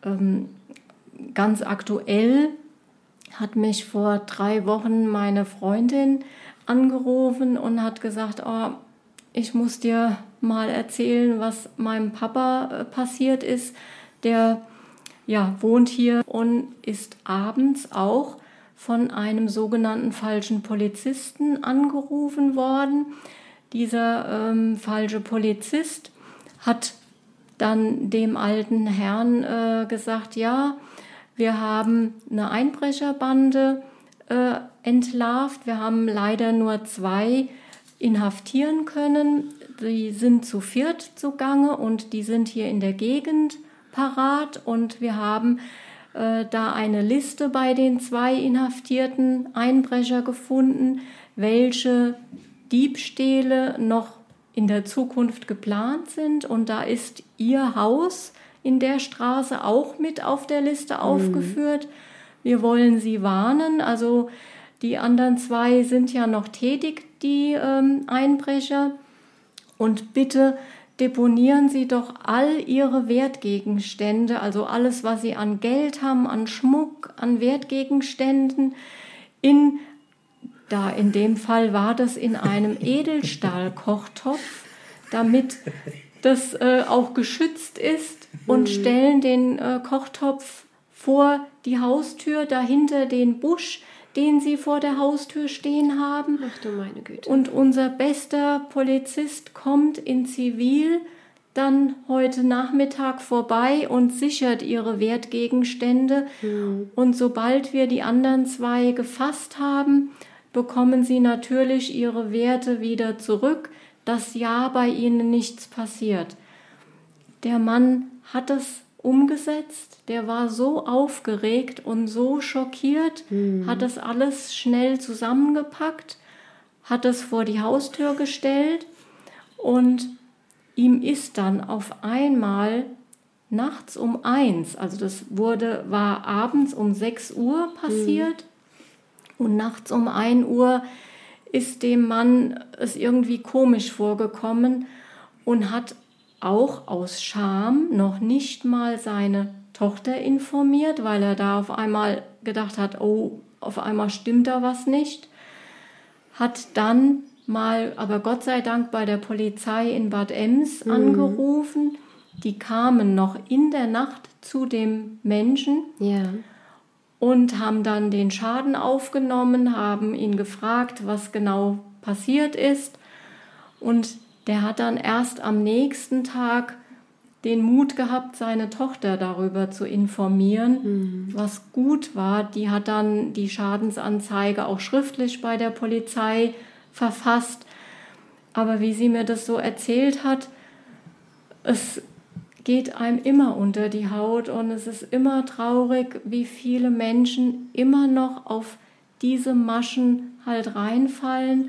Ganz aktuell hat mich vor 3 Wochen meine Freundin angerufen und hat gesagt, oh, ich muss dir mal erzählen, was meinem Papa passiert ist. Der wohnt hier und ist abends auch von einem sogenannten falschen Polizisten angerufen worden. Dieser falsche Polizist hat dann dem alten Herrn gesagt, ja, wir haben eine Einbrecherbande entlarvt. Wir haben leider nur 2 inhaftieren können. Die sind zu 4 zugange und die sind hier in der Gegend parat. Und wir haben da eine Liste bei den 2 inhaftierten Einbrecher gefunden, welche Diebstähle noch in der Zukunft geplant sind. Und da ist ihr Haus in der Straße auch mit auf der Liste aufgeführt. Wir wollen Sie warnen. Also die anderen 2 sind ja noch tätig, die Einbrecher. Und bitte deponieren Sie doch all Ihre Wertgegenstände, also alles, was Sie an Geld haben, an Schmuck, an Wertgegenständen, in dem Fall war das in einem Edelstahlkochtopf, damit das auch geschützt ist, und stellen den Kochtopf vor die Haustür, dahinter den Busch, den sie vor der Haustür stehen haben. Ach du meine Güte. Und unser bester Polizist kommt in Zivil dann heute Nachmittag vorbei und sichert ihre Wertgegenstände. Und sobald wir die anderen 2 gefasst haben, bekommen sie natürlich ihre Werte wieder zurück, dass ja bei ihnen nichts passiert. Der Mann hat es umgesetzt, der war so aufgeregt und so schockiert, hat das alles schnell zusammengepackt, hat es vor die Haustür gestellt und ihm ist dann auf einmal nachts um 1, also das war abends um 6 Uhr passiert, und nachts um 1 Uhr ist dem Mann es irgendwie komisch vorgekommen und hat auch aus Scham noch nicht mal seine Tochter informiert, weil er da auf einmal gedacht hat, oh, auf einmal stimmt da was nicht. Hat dann mal, aber Gott sei Dank, bei der Polizei in Bad Ems angerufen. Die kamen noch in der Nacht zu dem Menschen und haben dann den Schaden aufgenommen, haben ihn gefragt, was genau passiert ist. Und der hat dann erst am nächsten Tag den Mut gehabt, seine Tochter darüber zu informieren, was gut war. Die hat dann die Schadensanzeige auch schriftlich bei der Polizei verfasst. Aber wie sie mir das so erzählt hat, es geht einem immer unter die Haut und es ist immer traurig, wie viele Menschen immer noch auf diese Maschen halt reinfallen.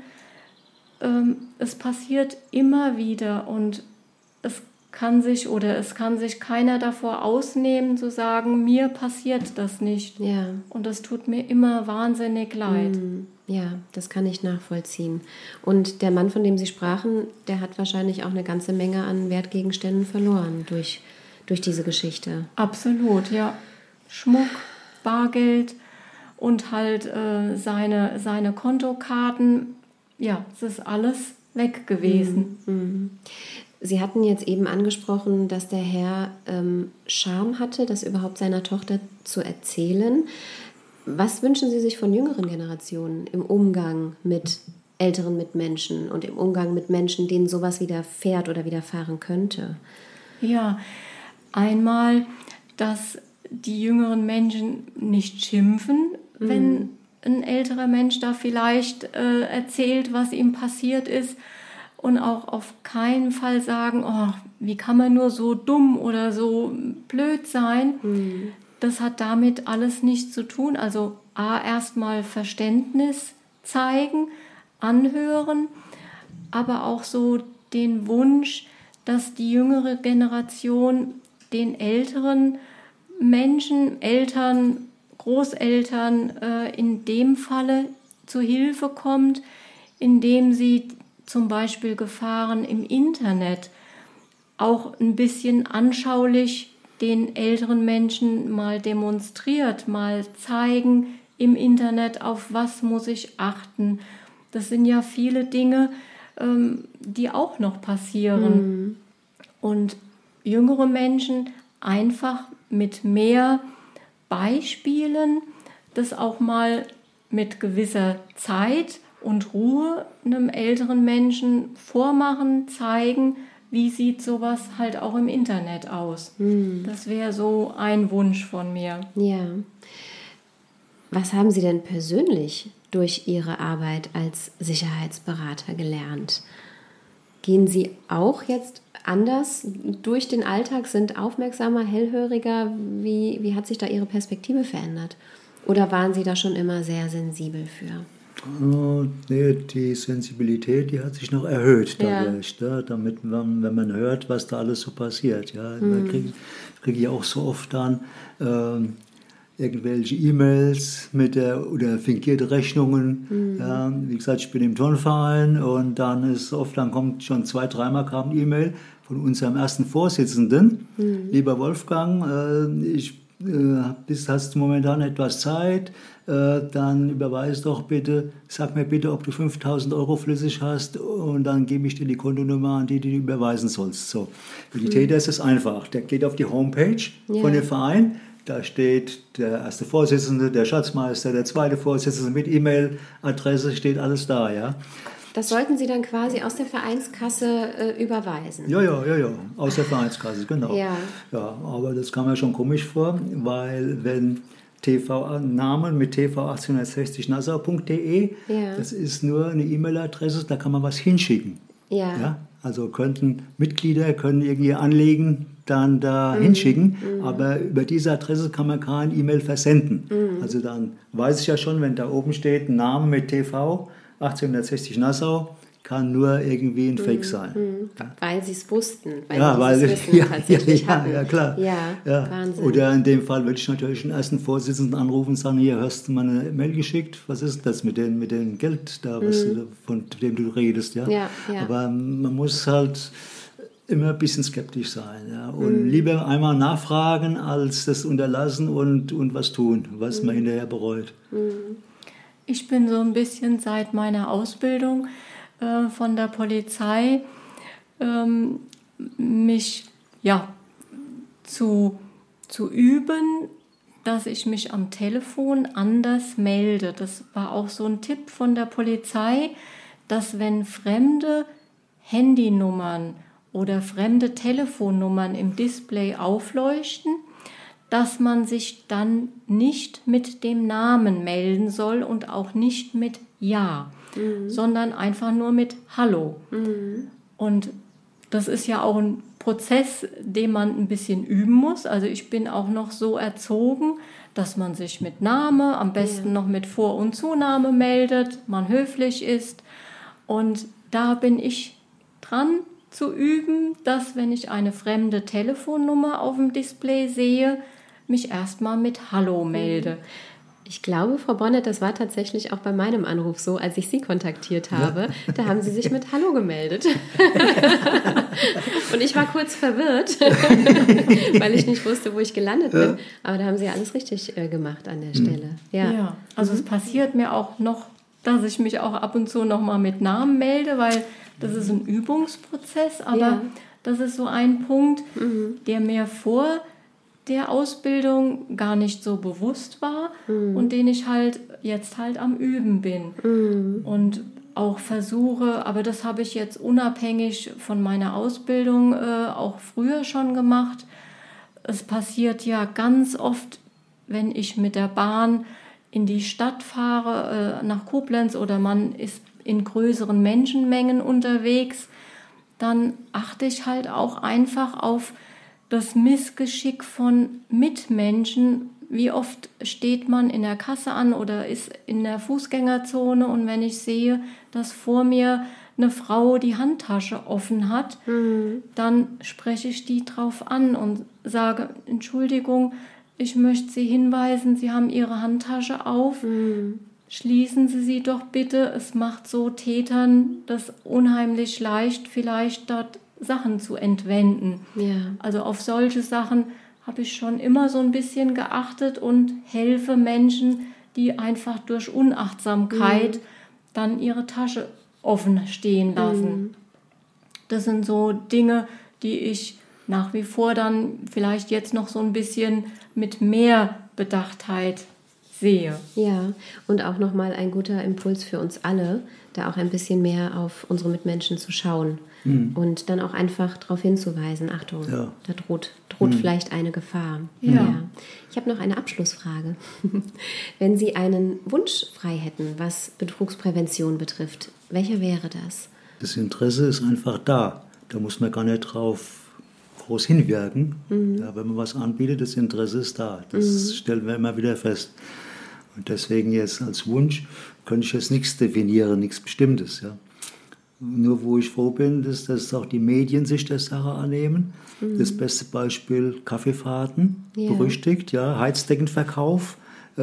Es passiert immer wieder und es kann sich keiner davor ausnehmen, zu sagen, mir passiert das nicht. Ja. Und das tut mir immer wahnsinnig leid. Ja, das kann ich nachvollziehen. Und der Mann, von dem Sie sprachen, der hat wahrscheinlich auch eine ganze Menge an Wertgegenständen verloren durch diese Geschichte. Absolut, ja. Schmuck, Bargeld und halt seine Kontokarten. Ja, es ist alles weg gewesen. Sie hatten jetzt eben angesprochen, dass der Herr Scham hatte, das überhaupt seiner Tochter zu erzählen. Was wünschen Sie sich von jüngeren Generationen im Umgang mit älteren Mitmenschen und im Umgang mit Menschen, denen sowas widerfährt oder widerfahren könnte? Ja, einmal, dass die jüngeren Menschen nicht schimpfen, wenn ein älterer Mensch da vielleicht erzählt, was ihm passiert ist, und auch auf keinen Fall sagen, oh, wie kann man nur so dumm oder so blöd sein. Das hat damit alles nichts zu tun. Also erstmal Verständnis zeigen, anhören, aber auch so den Wunsch, dass die jüngere Generation den älteren Menschen, Eltern, Großeltern in dem Falle zu Hilfe kommt, indem sie zum Beispiel Gefahren im Internet auch ein bisschen anschaulich den älteren Menschen mal demonstriert, mal zeigen im Internet, auf was muss ich achten. Das sind ja viele Dinge, die auch noch passieren. Und jüngere Menschen einfach mit mehr Beispielen, das auch mal mit gewisser Zeit und Ruhe einem älteren Menschen vormachen, zeigen, wie sieht sowas halt auch im Internet aus. Das wäre so ein Wunsch von mir. Ja. Was haben Sie denn persönlich durch Ihre Arbeit als Sicherheitsberater gelernt? Gehen Sie auch jetzt anders durch den Alltag, sind aufmerksamer, hellhöriger? Wie hat sich da Ihre Perspektive verändert? Oder waren Sie da schon immer sehr sensibel für? Nee, die Sensibilität, die hat sich noch erhöht dadurch, damit wenn man hört, was da alles so passiert. Ja. Da kriege ich auch so oft dann irgendwelche E-Mails oder fingierte Rechnungen. Ja. Wie gesagt, ich bin im Turnverein und dann kommt schon 2-3 Mal kam eine E-Mail von unserem ersten Vorsitzenden, lieber Wolfgang, hast du momentan etwas Zeit, dann überweis doch bitte, sag mir bitte, ob du 5.000 Euro flüssig hast und dann gebe ich dir die Kontonummer an, die du überweisen sollst. So. Für die Täter ist es einfach. Der geht auf die Homepage von dem Verein, da steht der erste Vorsitzende, der Schatzmeister, der zweite Vorsitzende mit E-Mail-Adresse, steht alles da, ja. Das sollten Sie dann quasi aus der Vereinskasse überweisen? Ja, aus der Vereinskasse, genau. Ja, aber das kam mir schon komisch vor, weil wenn Namen mit tv1860nassau.de, das ist nur eine E-Mail-Adresse, da kann man was hinschicken. Ja? Also Mitglieder können irgendwie Anliegen dann da hinschicken, aber über diese Adresse kann man keine E-Mail versenden. Also dann weiß ich ja schon, wenn da oben steht, Name mit TV 1860 Nassau, kann nur irgendwie ein Fake sein. Ja. Weil sie es wussten, weil sie es Wissen tatsächlich hatten. Ja, klar. Ja, Wahnsinn. Oder in dem Fall würde ich natürlich den ersten Vorsitzenden anrufen und sagen, hier, hast du mal eine Mail geschickt? Was ist das mit dem Geld da, von dem du redest? Ja? Ja. Aber man muss halt immer ein bisschen skeptisch sein. Ja? Und lieber einmal nachfragen, als das unterlassen und was tun, was man hinterher bereut. Ich bin so ein bisschen seit meiner Ausbildung von der Polizei mich zu üben, dass ich mich am Telefon anders melde. Das war auch so ein Tipp von der Polizei, dass wenn fremde Handynummern oder fremde Telefonnummern im Display aufleuchten, dass man sich dann nicht mit dem Namen melden soll und auch nicht mit Ja, sondern einfach nur mit Hallo. Und das ist ja auch ein Prozess, den man ein bisschen üben muss. Also ich bin auch noch so erzogen, dass man sich mit Name, am besten noch mit Vor- und Zunahme meldet, man höflich ist. Und da bin ich dran zu üben, dass, wenn ich eine fremde Telefonnummer auf dem Display sehe, mich erstmal mit Hallo melde. Ich glaube, Frau Bonnet, das war tatsächlich auch bei meinem Anruf so, als ich Sie kontaktiert habe. Da haben Sie sich mit Hallo gemeldet. Und ich war kurz verwirrt, weil ich nicht wusste, wo ich gelandet bin. Aber da haben Sie alles richtig gemacht an der Stelle. Ja, also es passiert mir auch noch, dass ich mich auch ab und zu noch mal mit Namen melde, weil das ist ein Übungsprozess. Aber das ist so ein Punkt, der mir vor der Ausbildung gar nicht so bewusst war und den ich halt jetzt halt am Üben bin und auch versuche, aber das habe ich jetzt unabhängig von meiner Ausbildung auch früher schon gemacht. Es passiert ja ganz oft, wenn ich mit der Bahn in die Stadt fahre, nach Koblenz, oder man ist in größeren Menschenmengen unterwegs, dann achte ich halt auch einfach auf das Missgeschick von Mitmenschen. Wie oft steht man in der Kasse an oder ist in der Fußgängerzone, und wenn ich sehe, dass vor mir eine Frau die Handtasche offen hat, dann spreche ich die drauf an und sage: Entschuldigung, ich möchte Sie hinweisen, Sie haben Ihre Handtasche auf. Schließen Sie sie doch bitte. Es macht so Tätern das unheimlich leicht, vielleicht dort Sachen zu entwenden. Also auf solche Sachen habe ich schon immer so ein bisschen geachtet und helfe Menschen, die einfach durch Unachtsamkeit dann ihre Tasche offen stehen lassen. Das sind so Dinge, die ich nach wie vor dann vielleicht jetzt noch so ein bisschen mit mehr Bedachtheit sehe. Ja, und auch nochmal ein guter Impuls für uns alle, da auch ein bisschen mehr auf unsere Mitmenschen zu schauen und dann auch einfach darauf hinzuweisen: Achtung, da droht vielleicht eine Gefahr. Ja. Ich habe noch eine Abschlussfrage. Wenn Sie einen Wunsch frei hätten, was Betrugsprävention betrifft, welcher wäre das? Das Interesse ist einfach da. Da muss man gar nicht drauf groß hinwirken. Ja, wenn man was anbietet, das Interesse ist da. Das stellen wir immer wieder fest. Und deswegen jetzt als Wunsch könnte ich jetzt nichts definieren, nichts Bestimmtes. Ja. Nur wo ich froh bin, ist, dass auch die Medien sich der Sache annehmen. Das beste Beispiel: Kaffeefahrten, berüchtigt, Heizdeckenverkauf,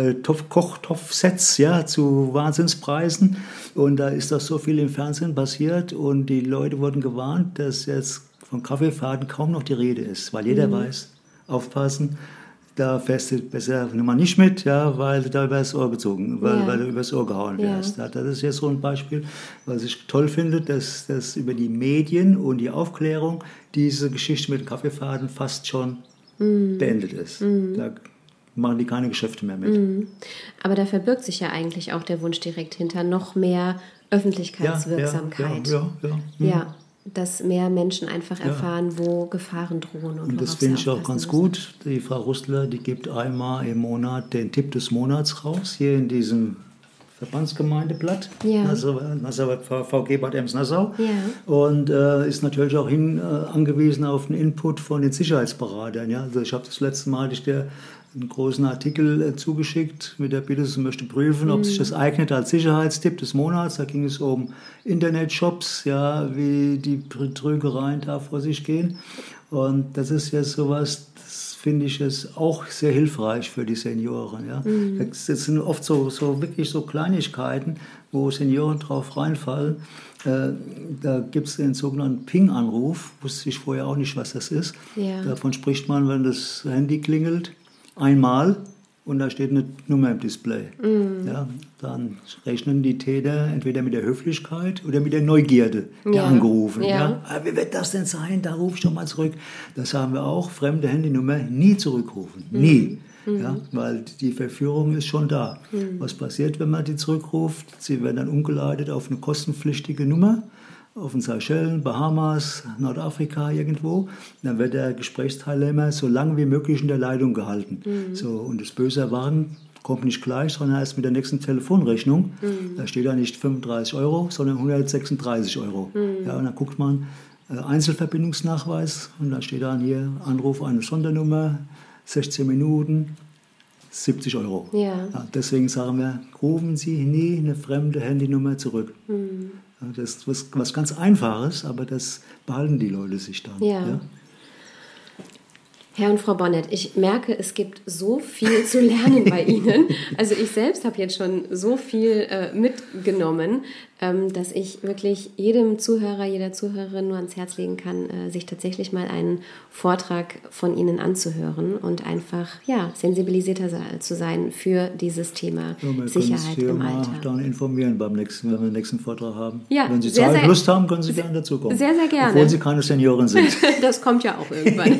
Kochtopfsets, zu Wahnsinnspreisen. Und da ist doch so viel im Fernsehen passiert, und die Leute wurden gewarnt, dass jetzt von Kaffeefahrten kaum noch die Rede ist, weil jeder weiß, aufpassen, da fährst du besser mal nicht mit, weil du da übers Ohr gezogen, weil du übers Ohr gehauen wirst. Ja. Das ist jetzt so ein Beispiel, was ich toll finde, dass über die Medien und die Aufklärung diese Geschichte mit Kaffeefahrten fast schon beendet ist. Da machen die keine Geschäfte mehr mit. Aber da verbirgt sich ja eigentlich auch der Wunsch direkt hinter noch mehr Öffentlichkeitswirksamkeit. Ja, dass mehr Menschen einfach erfahren, wo Gefahren drohen. Und das finde ich auch ganz gut. Die Frau Rustler, die gibt einmal im Monat den Tipp des Monats raus, hier in diesem Verbandsgemeindeblatt, VG Bad Ems-Nassau. Und ist natürlich auch angewiesen auf den Input von den Sicherheitsberatern. Ja. Also ich habe das letzte Mal einen großen Artikel zugeschickt mit der Bitte, sie möchte prüfen, ob sich das eignet als Sicherheitstipp des Monats. Da ging es um Internetshops, wie die Betrügereien da vor sich gehen. Und das ist jetzt sowas, das finde ich jetzt auch sehr hilfreich für die Senioren. Ja. Das sind oft so wirklich so Kleinigkeiten, wo Senioren drauf reinfallen. Da gibt es den sogenannten Ping-Anruf, wusste ich vorher auch nicht, was das ist. Davon spricht man, wenn das Handy klingelt, einmal, und da steht eine Nummer im Display. Dann rechnen die Täter entweder mit der Höflichkeit oder mit der Neugierde der Angerufenen. Aber wie wird das denn sein? Da rufe ich doch mal zurück. Das haben wir auch, fremde Handynummer nie zurückrufen. Nie. Weil die Verführung ist schon da. Was passiert, wenn man die zurückruft? Sie werden dann umgeleitet auf eine kostenpflichtige Nummer. auf den Seychellen, Bahamas, Nordafrika irgendwo. Dann wird der Gesprächsteilnehmer so lange wie möglich in der Leitung gehalten. So, und das böse Erwarten kommt nicht gleich, sondern erst mit der nächsten Telefonrechnung. Da steht da nicht 35 €, sondern 136 €. Ja, und dann guckt man Einzelverbindungsnachweis und da steht dann hier Anruf eine Sondernummer, 16 Minuten, 70 €. Ja. Ja, deswegen sagen wir, rufen Sie nie eine fremde Handynummer zurück. Ja, das ist was ganz Einfaches, aber das behalten die Leute sich dann. Ja. Ja? Herr und Frau Bonnet, ich merke, es gibt so viel zu lernen bei Ihnen. Also ich selbst habe jetzt schon so viel mitgenommen, dass ich wirklich jedem Zuhörer, jeder Zuhörerin nur ans Herz legen kann, sich tatsächlich mal einen Vortrag von Ihnen anzuhören und einfach sensibilisierter zu sein für dieses Thema Sicherheit im Alltag. Dann informieren wenn wir den nächsten Vortrag haben. Ja, wenn Sie Zeit Lust haben, können Sie gerne dazukommen. Sehr, sehr gerne. Obwohl Sie keine Senioren sind. Das kommt ja auch irgendwann.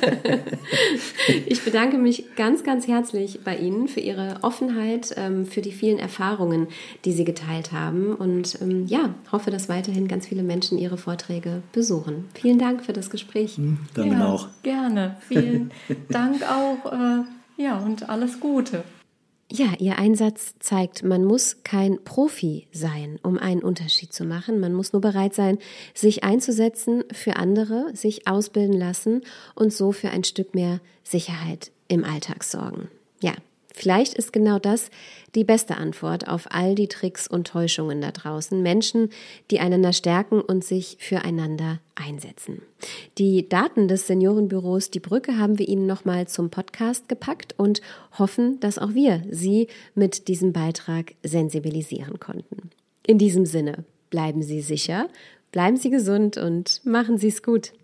Ich bedanke mich ganz, ganz herzlich bei Ihnen für Ihre Offenheit, für die vielen Erfahrungen, die Sie geteilt haben und hoffe, dass weiterhin ganz viele Menschen Ihre Vorträge besuchen. Vielen Dank für das Gespräch. Danke auch. Gerne. Vielen Dank auch. Und alles Gute. Ja, Ihr Einsatz zeigt, man muss kein Profi sein, um einen Unterschied zu machen. Man muss nur bereit sein, sich einzusetzen für andere, sich ausbilden lassen und so für ein Stück mehr Sicherheit im Alltag sorgen. Ja, vielleicht ist genau das die beste Antwort auf all die Tricks und Täuschungen da draußen. Menschen, die einander stärken und sich füreinander einsetzen. Die Daten des Seniorenbüros Die Brücke haben wir Ihnen nochmal zum Podcast gepackt und hoffen, dass auch wir Sie mit diesem Beitrag sensibilisieren konnten. In diesem Sinne, bleiben Sie sicher, bleiben Sie gesund und machen Sie es gut.